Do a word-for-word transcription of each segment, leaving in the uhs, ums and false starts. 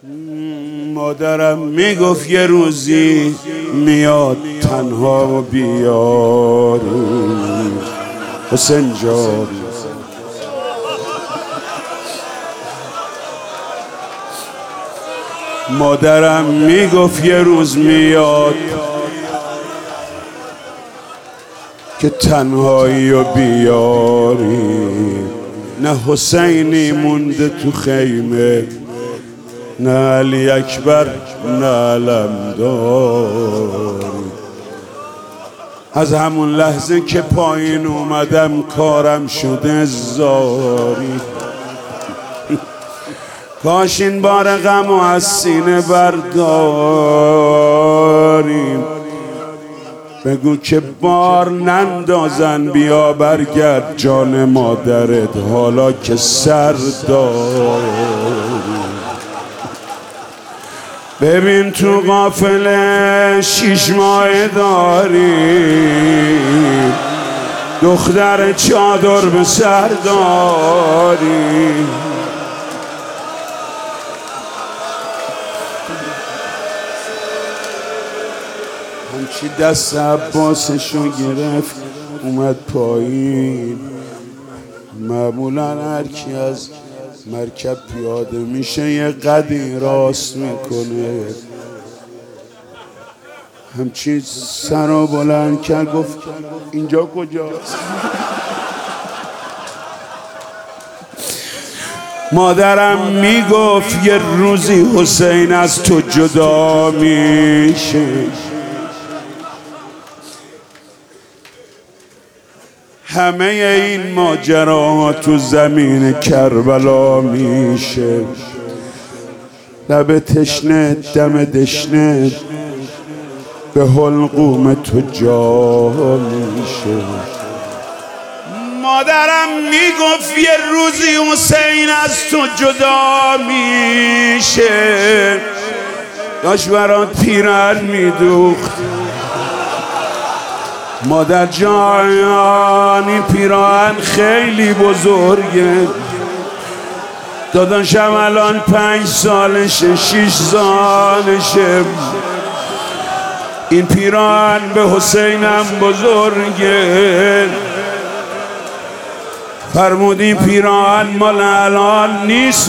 مادرم میگفت یه روزی میاد تنها بیاری حسین جان. مادرم میگفت یه روز میاد که تنهایی رو بیاری. نه حسینی مونده تو خیمه، نه علی اکبر، نه علمداری. از همون لحظه که پایین اومدم کارم شده زاری. کاش این بار غم و از سینه برداریم. بگو که بار نندازن، بیا برگرد جان مادرت حالا که سر داری. ببین تو قافله شیش ماه داری، دختر چادر به سر داری. همچی دست عباسشو گرفت اومد پایین. معمولا هر کی از مرکب پیاده میشه یه قدی راست میکنه. همچی سر رو بلند کرد گفت اینجا کجاست؟ مادرم میگفت یه روزی حسین از تو جدا میشه. همه این ماجراها تو زمین کربلا میشه. لب تشنه دم دشنه به حلقوم تو جا میشه. مادرم میگفت یه روزی حسین از تو جدا میشه. داشت برات پیرهن میدوخت. مادر جان این پیراهن خیلی بزرگه. داداشم الان پنج سالشه، شیش سالشه. این پیراهن به حسینم بزرگه. فرمود این پیراهن مال الان نیست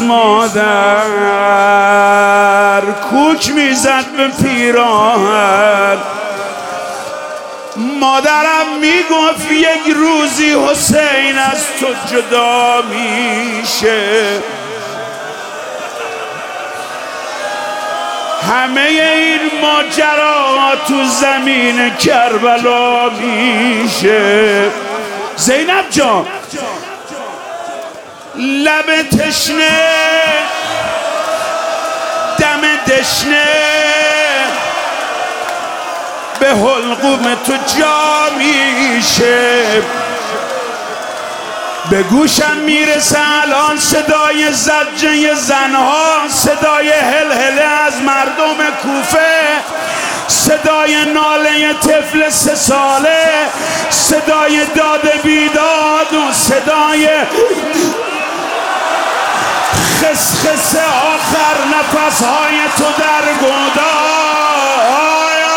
مادر. کوک میزد به پیراهن. مادرم میگفت یک روزی حسین از تو جدا میشه. همه این ماجرا تو زمین کربلا میشه. زینب جان لب تشنه دم دشنه به حلقوم تو جا میشه. به گوشم میرسه الان صدای زجه زنها، صدای هلهله از مردم کوفه، صدای ناله طفل سه ساله، صدای داد بیداد و صدای خسخس آخر نفسهای تو در گودال.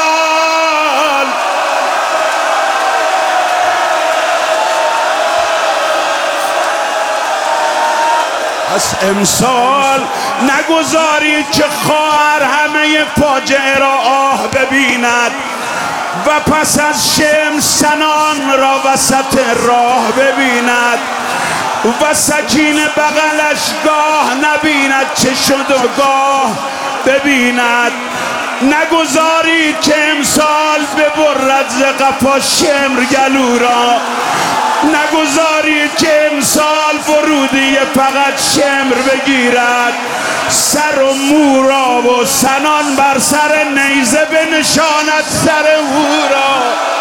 پس امسال نگذارید که خواهر همه فاجعه را آه ببیند و پس از شم سنان را وسط راه ببیند و سکین بغلش گاه نبیند چه شد و گاه ببیند. نگذارید که امسال ببرد ز قفا شمر گلو را. نگذارید که امسال فرودی فقط شمر بگیرد. سر و مو را و سنان بر سر نیزه بنشاند سر او را.